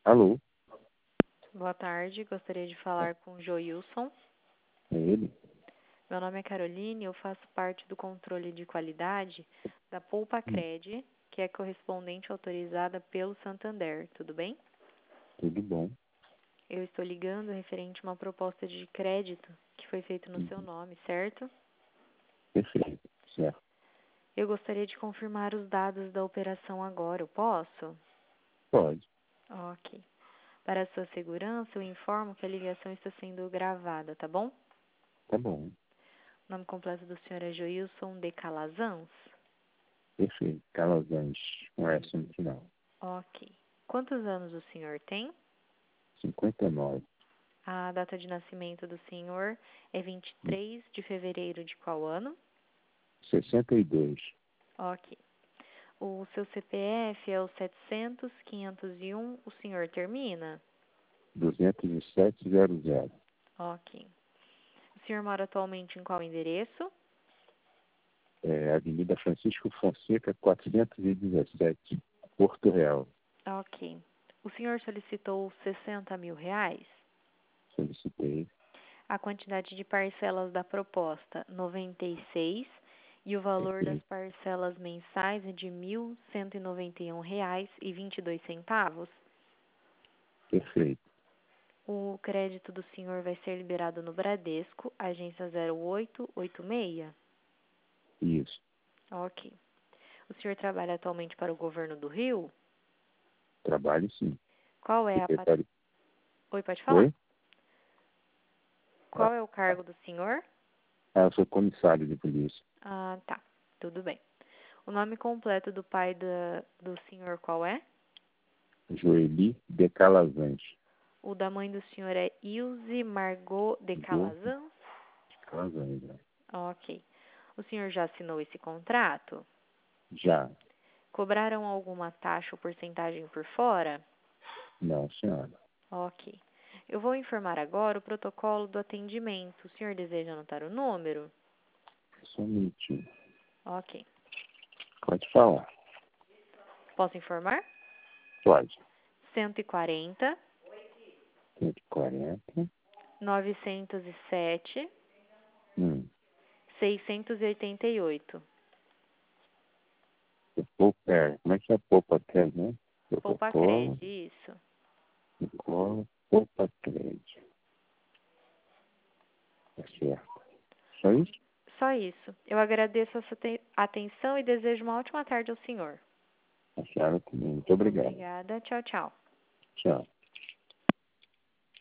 Alô, Boa tarde, gostaria de falar com o Joilson. é ele? Meu nome é Caroline, eu faço parte do controle de qualidade da Poupa Hum, Cred, que é correspondente autorizada pelo Santander, tudo bem? tudo bom? Eu estou ligando referente a uma proposta de crédito que foi feita no seu Uhum, nome, certo? perfeito, certo. Eu gostaria de confirmar os dados da operação agora, eu posso? Pode, Ok. Para a sua segurança, eu informo que a ligação está sendo gravada, tá bom? tá bom, O nome completo do senhor é Joilson de Calazans? perfeito. Calazans, com S no final. Ok. Quantos anos o senhor tem? 59, A data de nascimento do senhor é hum, 23 de fevereiro de qual ano? 62, Ok. O seu CPF é o 700-501, o senhor termina? 20700. Ok. O senhor mora atualmente em qual endereço? Avenida Francisco Fonseca, 417, Porto Real. Ok. O senhor solicitou 60 mil reais? Solicitei, A quantidade de parcelas da proposta, 96, e o valor das perfeito, parcelas mensais é de R$ 1.191,22. perfeito. O crédito do senhor vai ser liberado no Bradesco, agência 0886. Isso, Ok. O senhor trabalha atualmente para o governo do Rio? trabalho sim. Qual é a... Secretário, Oi, pode falar? oi? Qual é o cargo do senhor? Eu sou comissário de polícia. Ah, tá. Tudo bem. O nome completo do pai do senhor qual é? Joeli de Calazans. O da mãe do senhor é Ilse Margot de Do Calazans? Calazans, né? Ok. O senhor já assinou esse contrato? Já. Cobraram alguma taxa ou porcentagem por fora? Não, senhora. Ok. Eu vou informar agora o protocolo do atendimento. O senhor deseja anotar o número? Só um minutinho. Ok. Pode falar. Posso informar? Pode. 140 140. 907 Hum. 688. Como é que é Poupa Cred, né? Poupa Cred, Protocolo, isso. protocolo, Poupa Cred. Tá certo. Só isso? Só isso. Eu agradeço a sua atenção e desejo uma ótima tarde ao senhor. A senhora também. Muito obrigado. Obrigada. Tchau, tchau. Tchau.